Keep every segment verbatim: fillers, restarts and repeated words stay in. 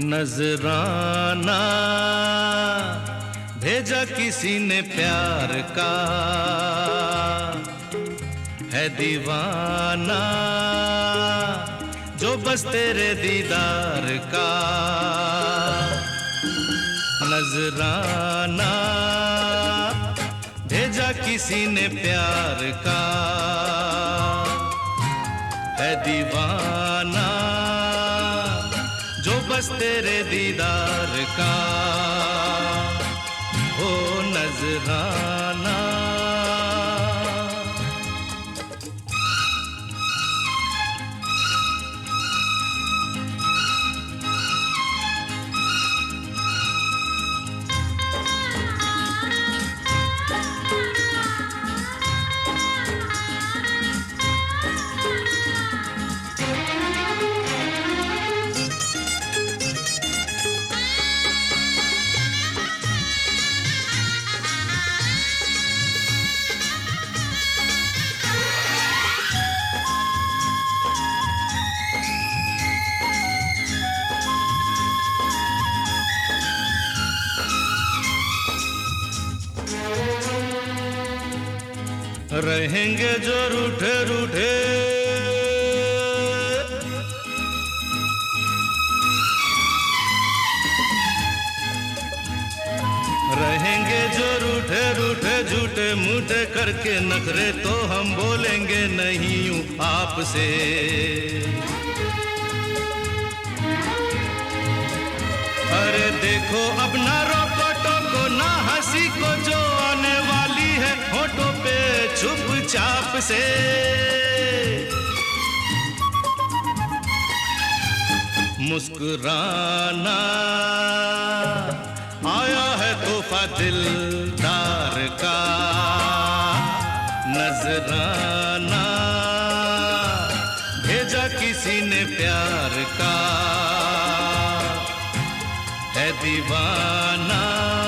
नजराना भेजा किसी ने प्यार का, है दीवाना जो बस तेरे दीदार का। नजराना भेजा किसी ने प्यार का, है दीवाना जो बस तेरे दीदार का। हो नजराना रहेंगे जो रूठे रूठे, रहेंगे जो रूठे रूठे झूठे मूठे करके नखरे, तो हम बोलेंगे नहीं यूं आपसे। अरे देखो अब ना रोको टोको ना हंसी को, जो आने वाली है होठों पे चुपचाप से। मुस्कुराना आया है तोहफा दिलदार का। नजराना भेजा किसी ने प्यार का, है दीवाना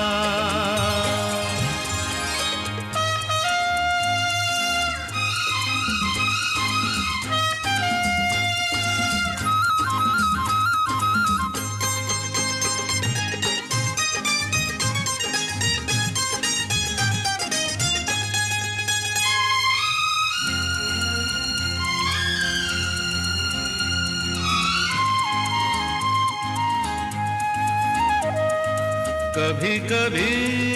कभी कभी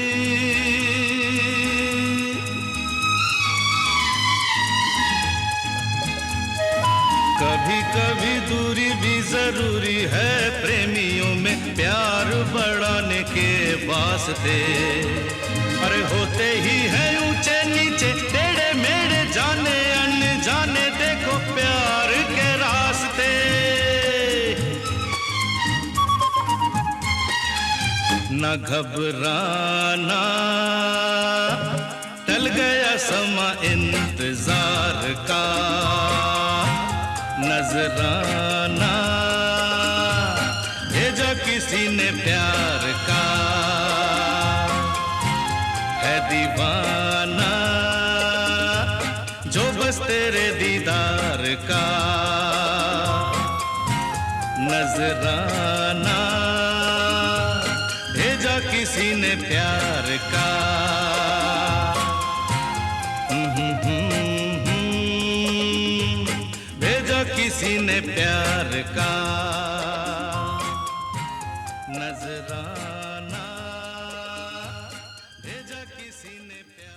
कभी कभी दूरी भी जरूरी है प्रेमियों में, प्यार बढ़ाने के वास्ते। अरे होते ही है ऊंचे नीचे टेढ़े मेढ़े जाने अनजाने, देखो प्यार के रास्ते। न घबराना टल गया समा इंतजार का। नजराना भेजा किसी ने प्यार का, है दीवाना जो बस तेरे दीदार का। नजराना भेजा किसी ने प्यार का। भेजा किसी ने प्यार का। नजराना भेजा किसी ने प्यार